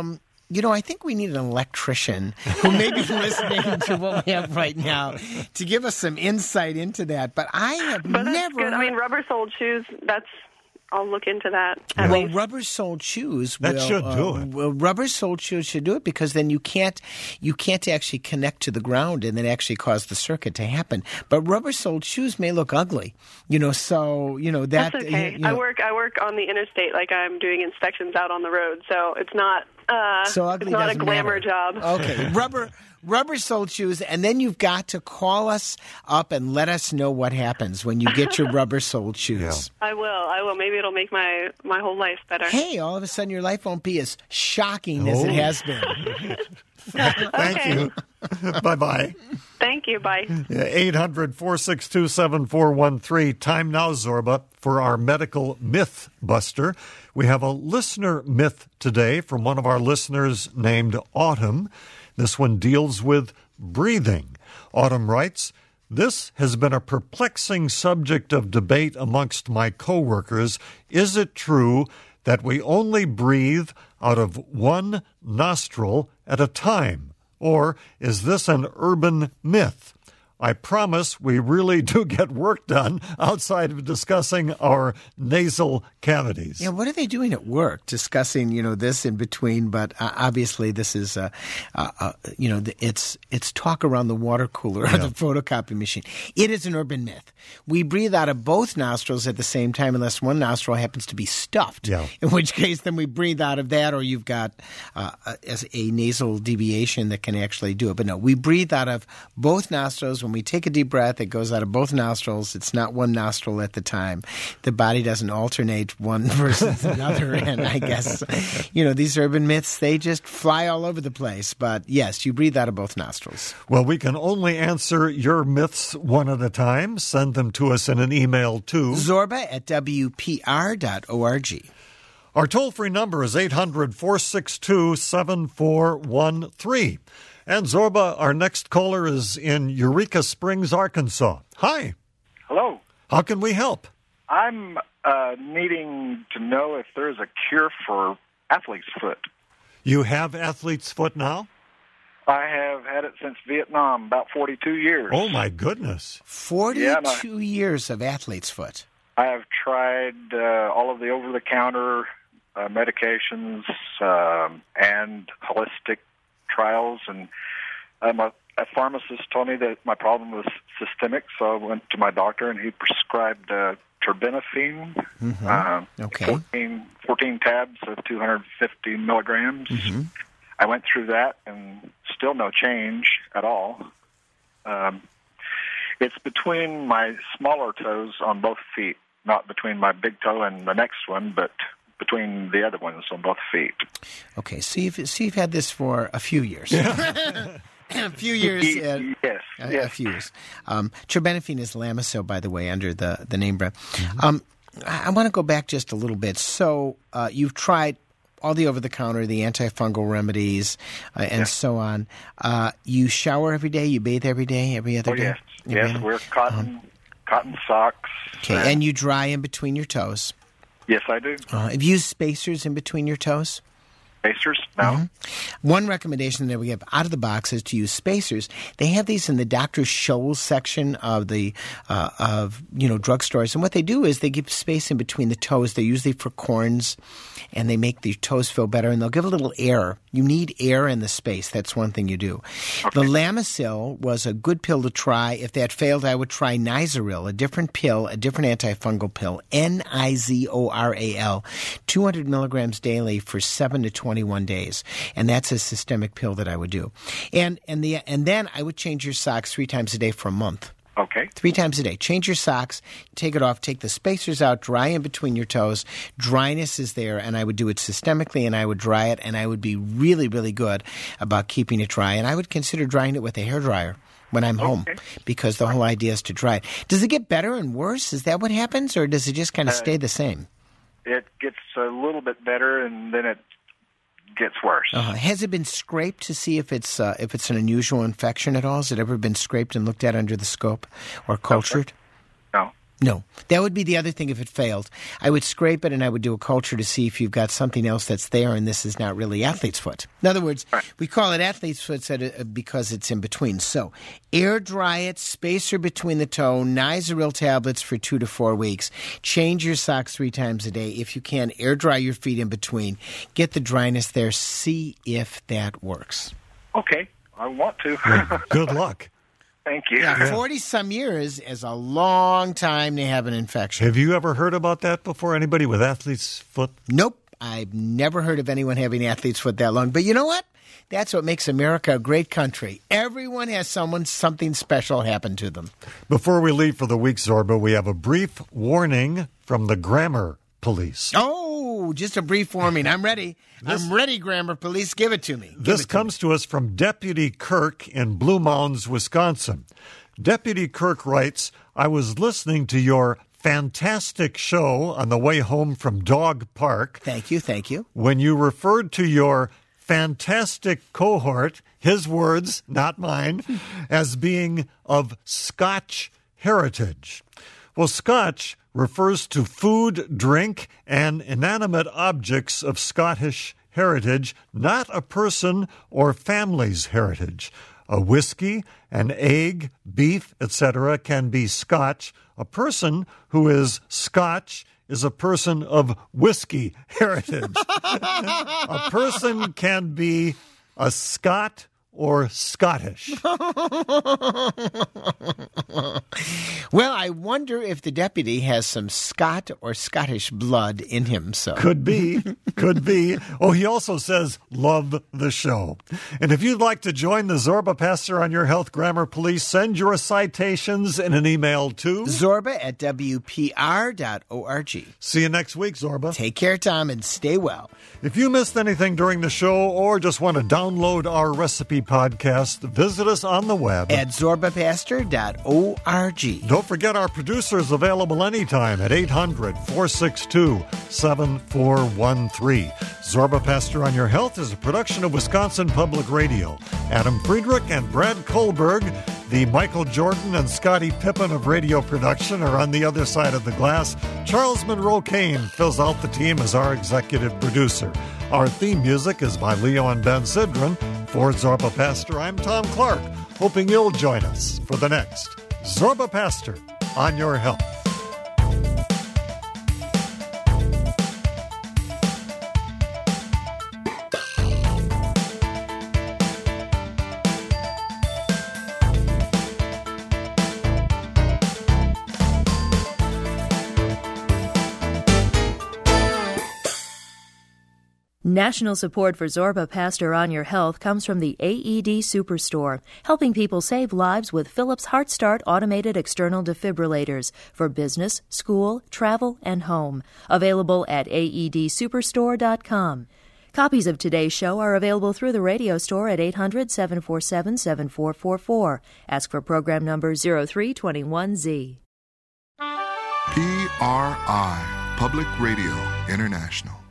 S2: You know, I think we need an electrician who may be listening to what we have right now to give us some insight into that. But I have
S9: but that's
S2: never.
S9: Good. I mean, rubber-soled shoes. That's. I'll look into that. At
S2: well,
S9: least.
S2: rubber-soled shoes.
S1: That
S2: will,
S1: should do
S2: uh,
S1: it.
S2: Well, rubber-soled shoes should do it because then you can't you can't actually connect to the ground and then actually cause the circuit to happen. But rubber-soled shoes may look ugly, you know. So you know that.
S9: That's okay.
S2: You know,
S9: I work. I work on the interstate, like I'm doing inspections out on the road. So it's not. Uh,
S2: so ugly
S9: it's not a
S2: doesn't
S9: glamour
S2: matter.
S9: job.
S2: Okay, rubber. Rubber-soled shoes, and then you've got to call us up and let us know what happens when you get your rubber-soled shoes.
S1: Yeah.
S9: I will. I will. Maybe it'll make my, my whole life better.
S2: Hey, all of a sudden your life won't be as shocking as
S1: Oh.
S2: it has been.
S1: Thank
S9: Okay.
S1: you. Bye-bye.
S9: Thank you. Bye.
S1: eight hundred, four six two, seven four one three. Time now, Zorba, for our medical myth buster. We have a listener myth today from one of our listeners named Autumn. This one deals with breathing. Autumn writes, "This has been a perplexing subject of debate amongst my coworkers. Is it true that we only breathe out of one nostril at a time? Or is this an urban myth? I promise we really do get work done outside of discussing our nasal cavities."
S2: Yeah, what are they doing at work discussing, you know, this in between? But uh, obviously this is, uh, uh, uh, you know, it's it's talk around the water cooler or the photocopy machine. It is an urban myth. We breathe out of both nostrils at the same time unless one nostril happens to be stuffed,
S1: Yeah.
S2: in which case then we breathe out of that or you've got uh, a, a nasal deviation that can actually do it. But no, we breathe out of both nostrils. When we take a deep breath, it goes out of both nostrils. It's not one nostril at the time. The body doesn't alternate one versus another. And I guess, you know, these urban myths, they just fly all over the place. But yes, you breathe out of both nostrils.
S1: Well, we can only answer your myths one at a time. Send them to us in an email to
S2: Zorba at W P R dot org.
S1: Our toll-free number is eight hundred, four six two, seven four one three. And Zorba, our next caller is in Eureka Springs, Arkansas. Hi.
S10: Hello.
S1: How can we help?
S10: I'm uh, needing to know if there's a cure for athlete's foot.
S1: You have athlete's foot now?
S10: I have had it since Vietnam, about forty-two years.
S1: Oh, my goodness.
S2: forty-two
S10: Yeah, no.
S2: years of athlete's foot.
S10: I have tried uh, all of the over-the-counter uh, medications um, and holistic trials, and um, a, a pharmacist told me that my problem was systemic, so I went to my doctor, and he prescribed uh, terbinafine,
S2: Mm-hmm.
S10: um,
S2: Okay.
S10: fourteen, fourteen tabs of two hundred fifty milligrams.
S2: Mm-hmm.
S10: I went through that, and still no change at all. Um, it's between my smaller toes on both feet, not between my big toe and the next one, but between the other ones on both feet.
S2: Okay, so you've, so you've had this for a few years. a few years. Uh,
S10: yes,
S2: a,
S10: yes.
S2: a few years. Um, terbinafine is Lamisil, by the way, under the, the name brand.
S10: Mm-hmm.
S2: Um, I, I want to go back just a little bit. So uh, you've tried all the over-the-counter, the antifungal remedies, uh, and
S10: Yes.
S2: so on. Uh, you shower every day? You bathe every day, every other
S10: Oh,
S2: day?
S10: yes.
S2: Every
S10: Yes,
S2: other-
S10: wear cotton, cotton socks.
S2: Okay, and you dry in between your toes.
S10: Yes, I do.
S2: Uh, have you used spacers in between your toes?
S10: Spacers? No.
S2: Mm-hmm. One recommendation that we have out of the box is to use spacers. They have these in the Doctor Scholl's section of the uh, of you know drugstores, and what they do is they give space in between the toes. They're usually for corns, and they make the toes feel better. And they'll give a little air. You need air in the space. That's one thing you do.
S10: Okay.
S2: The Lamisil was a good pill to try. If that failed, I would try Nizoril, a different pill, a different antifungal pill, N I Z O R A L, two hundred milligrams daily for seven to twenty-one days, and that's a systemic pill that I would do. And and the and then I would change your socks three times a day for a month.
S10: Okay.
S2: Three times a day. Change your socks, take it off, take the spacers out, dry in between your toes. Dryness is there, and I would do it systemically, and I would dry it, and I would be really, really good about keeping it dry. And I would consider drying it with a hairdryer when I'm home,
S10: Okay.
S2: because the whole idea is to dry it. Does it get better and worse? Is that what happens, or does it just kind of
S10: Uh,
S2: stay the same?
S10: It gets a little bit better, and then it gets worse.
S2: Uh, has it been scraped to see if it's uh, if it's an unusual infection at all? Has it ever been scraped and looked at under the scope or cultured?
S10: No.
S2: No. That would be the other thing if it failed. I would scrape it and I would do a culture to see if you've got something else that's there and this is not really athlete's foot. In other words, right. we call it athlete's foot because it's in between. So air dry it, spacer between the toe, Nizoral tablets for two to four weeks. Change your socks three times a day. If you can, air dry your feet in between. Get the dryness there. See if that works.
S10: Okay. I want to.
S1: Well, good luck.
S10: Thank you.
S2: Yeah, forty-some years is a long time to have an infection.
S1: Have you ever heard about that before? Anybody with athlete's foot?
S2: Nope. I've never heard of anyone having athlete's foot that long. But you know what? That's what makes America a great country. Everyone has someone, something special happen to them.
S1: Before we leave for the week, Zorba, we have a brief warning from the grammar police.
S2: Oh, just a brief warning. I'm ready. This, I'm ready, grammar police. Give it to me. Give
S1: this
S2: to
S1: comes
S2: me.
S1: to us from Deputy Kirk in Blue Mounds, Wisconsin. Deputy Kirk writes, I was listening to your fantastic show on the way home from Dog Park.
S2: Thank you, thank you.
S1: When you referred to your fantastic cohort, his words, not mine, as being of Scotch heritage. Well, Scotch refers to food, drink, and inanimate objects of Scottish heritage, not a person or family's heritage. A whiskey, an egg, beef, et cetera can be Scotch. A person who is Scotch is a person of whiskey heritage. A person can be a Scot or Scottish.
S2: Well, I wonder if the deputy has some Scot or Scottish blood in him. So
S1: Could be. Could be. Oh, he also says, love the show. And if you'd like to join the Zorba Pastor on Your Health Grammar Police, send your citations in an email to
S2: Zorba at W P R dot org.
S1: See you next week, Zorba.
S2: Take care, Tom, and stay well.
S1: If you missed anything during the show or just want to download our recipe podcast, visit us on the web
S2: at zorba pastor dot org.
S1: Don't forget our producer is available anytime at eight hundred, four six two, seven four one three. Zorba Pastor on Your Health is a production of Wisconsin Public Radio. Adam Friedrich and Brad Kohlberg, the Michael Jordan and Scottie Pippen of radio production, are on the other side of the glass. Charles Monroe Kane fills out the team as our executive producer. Our theme music is by Leo and Ben Sidran. For Zorba Pastor, I'm Tom Clark, hoping you'll join us for the next Zorba Pastor on Your Health.
S11: National support for Zorba Pastor on Your Health comes from the A E D Superstore, helping people save lives with Philips HeartStart automated external defibrillators for business, school, travel, and home. Available at A E D superstore dot com. Copies of today's show are available through the radio store at eight hundred, seven four seven, seven four four four. Ask for program number zero three two one Z.
S12: P R I, Public Radio International.